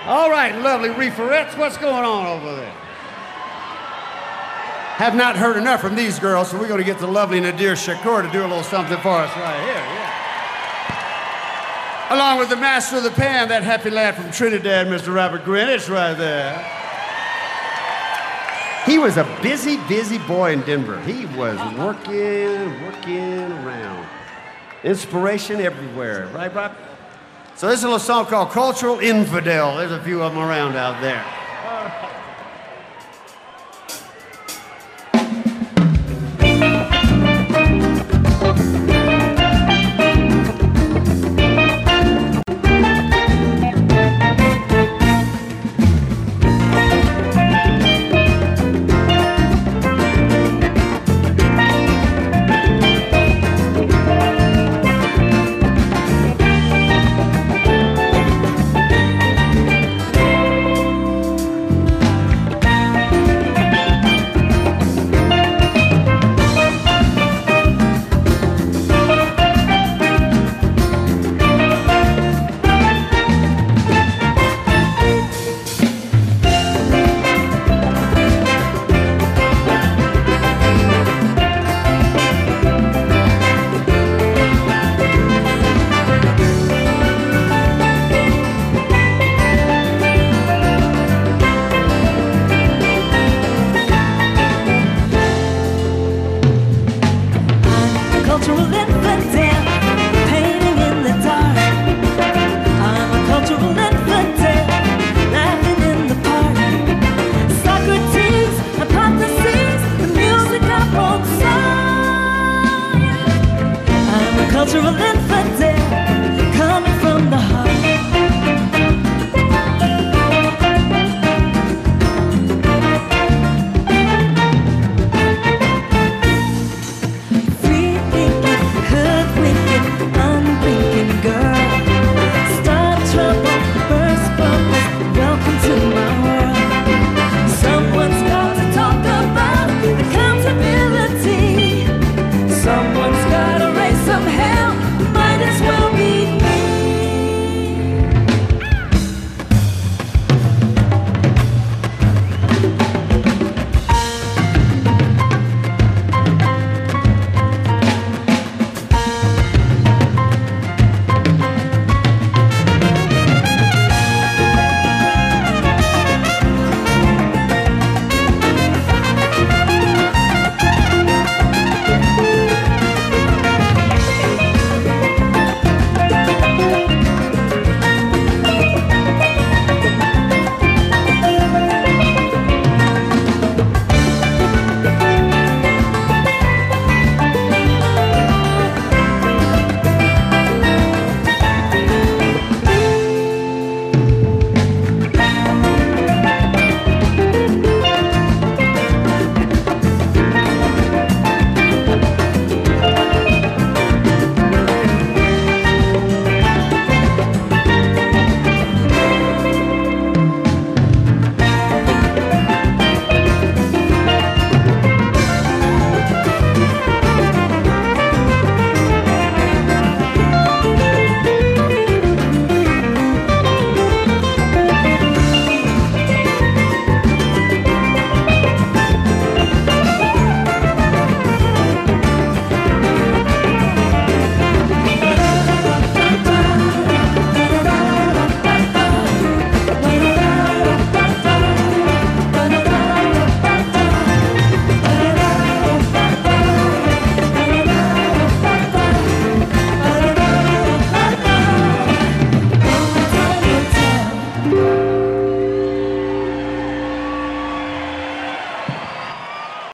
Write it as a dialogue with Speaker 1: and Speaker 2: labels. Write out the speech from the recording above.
Speaker 1: All right, lovely reeferettes, what's going on over there? Have not heard enough from these girls, so we're going to get the lovely Nadir Shakur to do a little something for us right here, yeah. Along with the master of the pan, that happy lad from Trinidad, Mr. Robert Greenwich, right there. He was a busy, busy boy in Denver. He was working around. Inspiration everywhere, right, Bob? So this is a little song called Cultural Infidel. There's a few of them around out there.